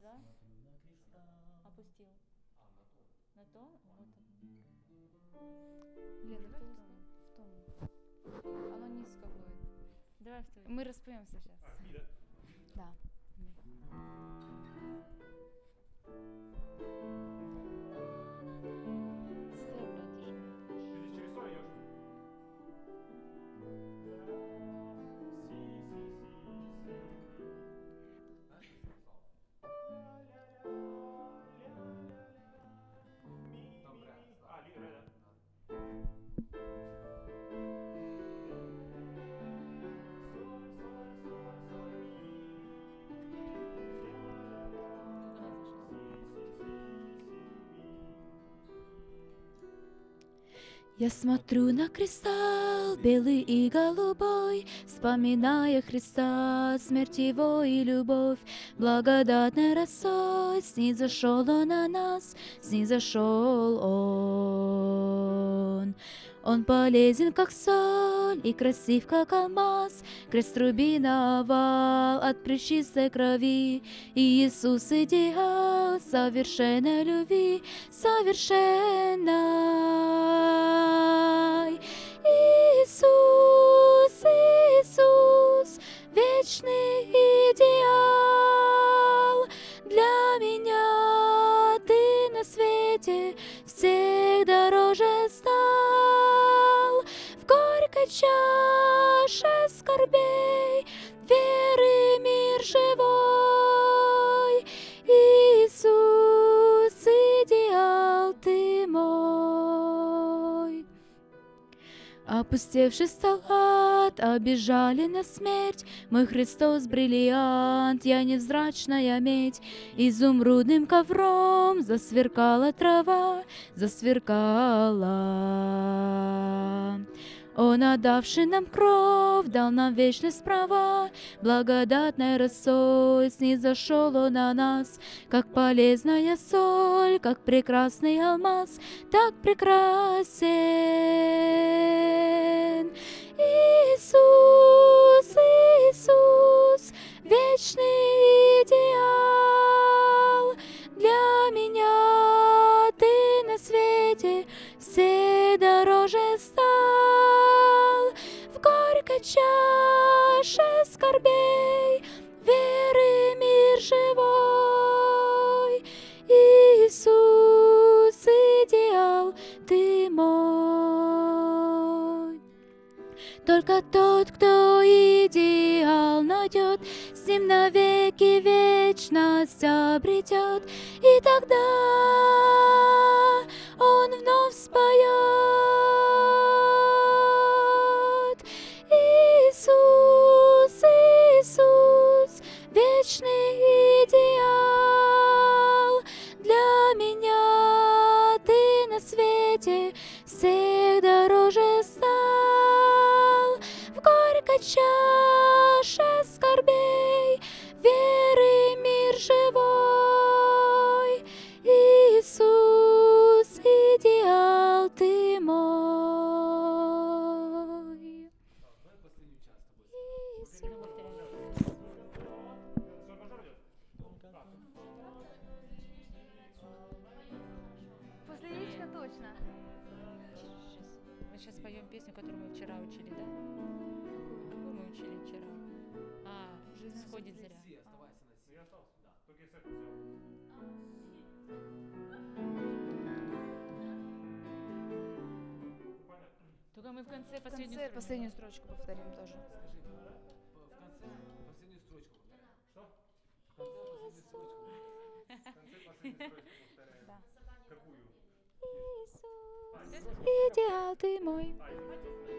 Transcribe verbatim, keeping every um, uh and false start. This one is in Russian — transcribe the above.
два. Опустил. На то? Ну, Лен, давай в том. В том. Оно низко будет. давай в твой. Мы распоемся сейчас. А, ми, да? Да. Сэ, брат, тяжело. Ты здесь через соль идешь? А, ли, ре, да. Я смотрю на кристалл, белый и голубой, вспоминая Христа, смерть Его и любовь. Благодатной росой снизошел Он на нас, снизошел Он. Он полезен, как соль, и красив, как алмаз, крест рубиновал от пречистой крови. И Иисус идеал совершенной любви, совершенной. Иисус, Иисус, вечный идеал. Для меня Ты на свете всех дороже стал. В горькой чаше скорбей веры мир живой. Иисус, идеал Ты мой. Опустевший стал, обижали на смерть. Мой Христос бриллиант, я невзрачная медь. Изумрудным ковром засверкала трава, засверкала. Он, отдавший нам кровь, дал нам вечность права. Благодатной росой снизошел Он на нас, как полезная соль, как прекрасный алмаз, так прекрасен. Иисус, Иисус, вечный идеал. Для меня Ты на свете все дороже стал. В горькой чаше скорбей веры мир живой. Иисус, идеал Ты мой. Только тот, кто идеал найдет, с ним навеки вечность обретет. И тогда он вновь споет. Иисус, Иисус, вечный идеал. Для меня Ты на свете всех дороже стал. В горькой чаше скорбей веры мир живой. Иисус, идеал Ты мой. Иисус. После яичка точно. Мы сейчас поем песню, которую мы вчера учили, да? Какую мы учили вчера? А, жизнь сходит зря. Я остался? Да. Только если это взял. Понятно. Только мы в конце В последнюю конце строчку. последнюю строчку повторим тоже. В конце последнюю строчку. Что? В конце последнюю строчку. В конце последней строчки повторяем. Да. Какую? Иисус, идеал Ты мой. А,